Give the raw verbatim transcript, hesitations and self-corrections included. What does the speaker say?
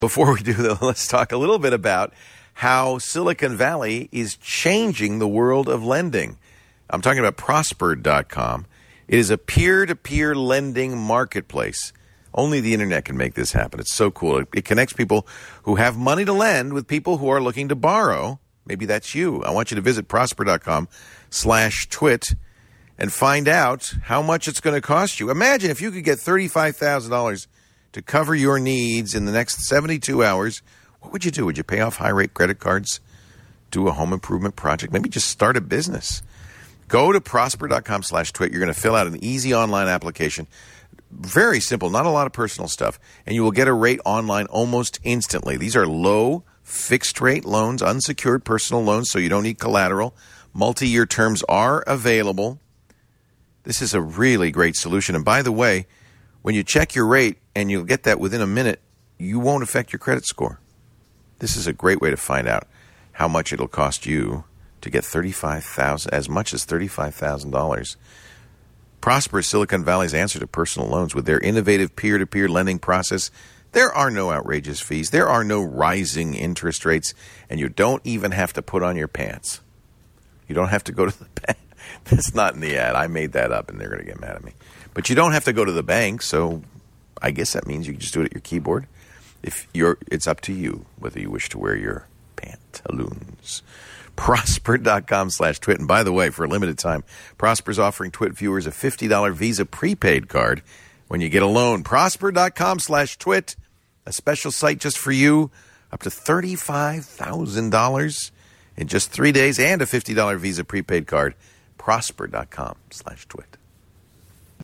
Before we do that, let's talk a little bit about how Silicon Valley is changing the world of lending. I'm talking about Prosper dot com. It is a peer-to-peer lending marketplace. Only the internet can make this happen. It's so cool. It, it connects people who have money to lend with people who are looking to borrow. Maybe that's you. I want you to visit Prosper dot com slash twit and find out how much it's going to cost you. Imagine if you could get thirty-five thousand dollars to cover your needs in the next seventy-two hours. What would you do? Would you pay off high-rate credit cards, do a home improvement project, maybe just start a business? Go to Prosper dot com slash twit. You're going to fill out an easy online application. Very simple, not a lot of personal stuff. And you will get a rate online almost instantly. These are low, fixed-rate loans, unsecured personal loans, so you don't need collateral. Multi-year terms are available. This is a really great solution. And by the way, when you check your rate, and you'll get that within a minute, you won't affect your credit score. This is a great way to find out how much it'll cost you to get thirty-five thousand dollars, as much as thirty-five thousand dollars. Prosper is Silicon Valley's answer to personal loans. With their innovative peer-to-peer lending process, there are no outrageous fees, there are no rising interest rates, and you don't even have to put on your pants. You don't have to go to the bank. That's not in the ad. I made that up, and they're going to get mad at me. But you don't have to go to the bank, so I guess that means you can just do it at your keyboard. If you're, it's up to you whether you wish to wear your pantaloons. Prosper dot com slash twit. And by the way, for a limited time, Prosper's offering Twit viewers a fifty dollars Visa prepaid card when you get a loan. Prosper dot com slash twit, a special site just for you, up to thirty-five thousand dollars in just three days and a fifty dollars Visa prepaid card. Prosper dot com slash twit.